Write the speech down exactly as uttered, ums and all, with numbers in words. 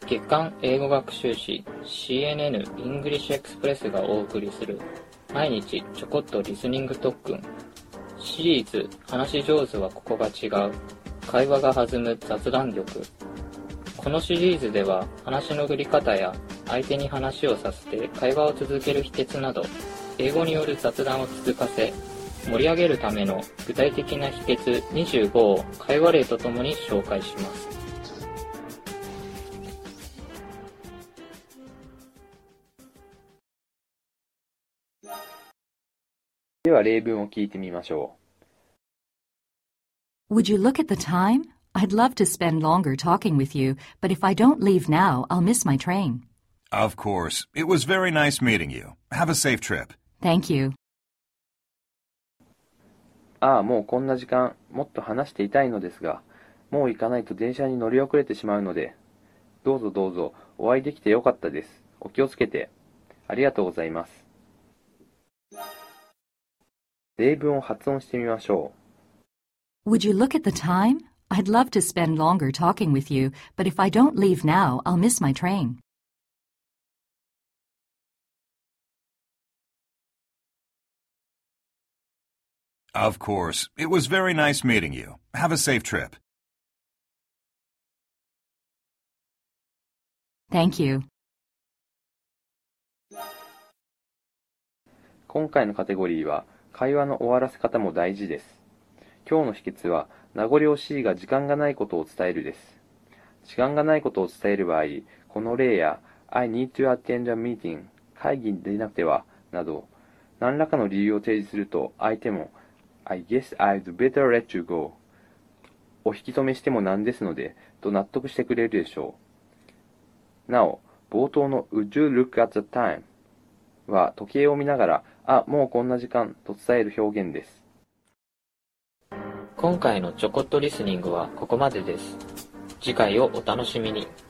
月刊英語学習誌 シーエヌエヌ イングリッシュエクスプレスがお送りする毎日ちょこっとリスニング特訓シリーズ話し上手はここが違う会話が弾む雑談力。このシリーズでは話の振り方や相手に話をさせて会話を続ける秘訣など英語による雑談を続かせ盛り上げるための具体的な秘訣にじゅうごを会話例とともに紹介します。 では例文を聞いてみましょう。Would you look at the time? I'd love to spend longer talking with you, but if I don't leave now, I'll miss my train. Of course. It was very nice meeting you. Have a safe trip. Thank you. ああ、もうこんな時間、もっと話していたいのですが、もう行かないと電車に乗り遅れてしまうので、どうぞどうぞ、お会いできてよかったです。お気をつけて。ありがとうございます。例文を発音してみましょう。Would you look at the time? I'd love to spend longer talking with you, but if I don't leave now, I'll miss my train. Of course. It was very nice meeting you. Have a safe trip. Thank you. 今回のカテゴリーは会話の終わらせ方も大事です。今日の秘訣は名残惜しいが時間がないことを伝えるです。時間がないことを伝える場合、この例や I need to attend a meeting 会議に出なくてはなど何らかの理由を提示すると相手もI guess I'd better let you go お引き止めしてもなんですのでと納得してくれるでしょう。なお、冒頭の Would you look at the time は時計を見ながらあ、もうこんな時間と伝える表現です。 今回のちょこっとリスニングはここまでです。次回をお楽しみに。